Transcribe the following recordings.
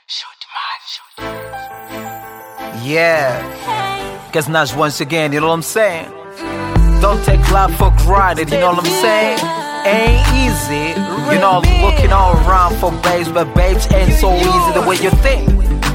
Yeah, guess Nash once again, you know what I'm saying? Don't take love for granted, you know what I'm saying? Ain't easy, you know, looking all around for babes, but babes ain't so easy the way you think.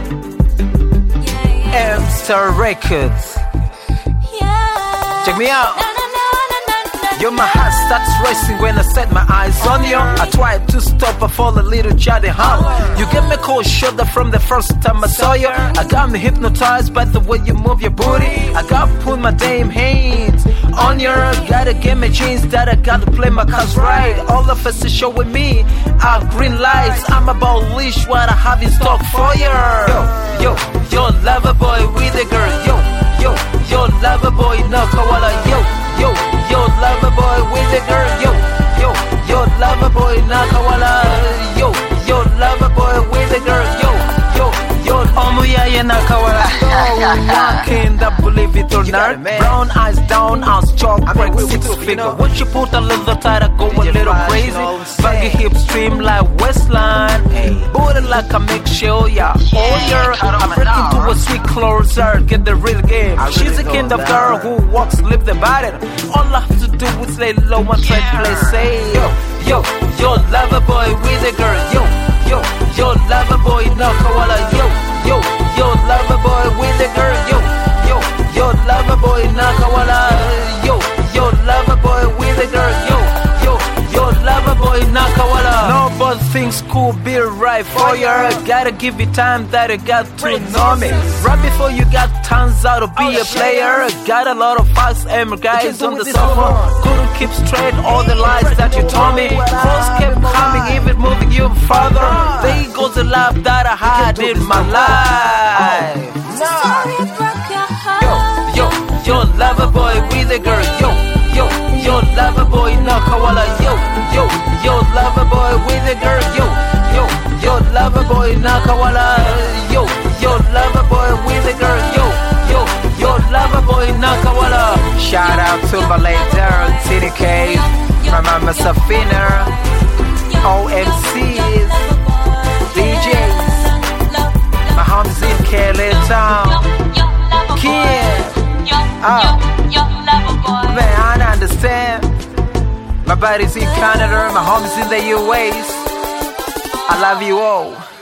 M-Star Records, check me out. Yo, my heart starts racing when I set my eyes on you. I tried to stop, I fall a little jolly hard. You gave me a cold shoulder from the first time I saw you. I got me hypnotized by the way you move your booty. I got put my damn hands on you. Gotta give me jeans that I gotta play my cards right. All of us is showing me our green lights. I'm about to leash what I have in stock for you. Yo, lover boy with a girl. Yo, lover boy, no koala. Yo, lover boy with a girl. Yo, lover boy, no koala. Yo, lover boy with a girl. Yo, omuya na koala. I can't believe it or not. Brown eyes down, ass chalk, break 6 figure. Once you put a little tight, I go a little crazy. Baggy hips stream like Westline. Booty like a mixture, yeah. Oh yeah, I break into a sweet closer, get the real game. She's the kind of girl who walks, live the body. All I have to do is lay low and try to play safe. Yo, lover boy with a girl. Yo, lover boy, no koala. Yo, lover boy with a girl. Yo, lover boy, no koala. Yo, lover boy with a girl. Yo, lover boy, no koala. No, but things could be right for you. Gotta give you time that you got to know me. Right before you got turns out to be a player. Got a lot of fast guys on the sofa. Couldn't keep straight all the lies that you told me. Calls kept coming, even moving you further. There goes the love that I had in my life. Yo, lover boy with a girl. Yo, lover boy, no koala. Yo, lover boy with a girl. Yo, lover boy, no koala. Yo, lover boy with a girl. Yo, lover boy, no koala. Shout out to my later TDK, my mama Safina, OMCs, DJs, my homies in Kelly Town, Kid. Man, I don't understand. My buddies in Canada, my homies in the US. I love you all.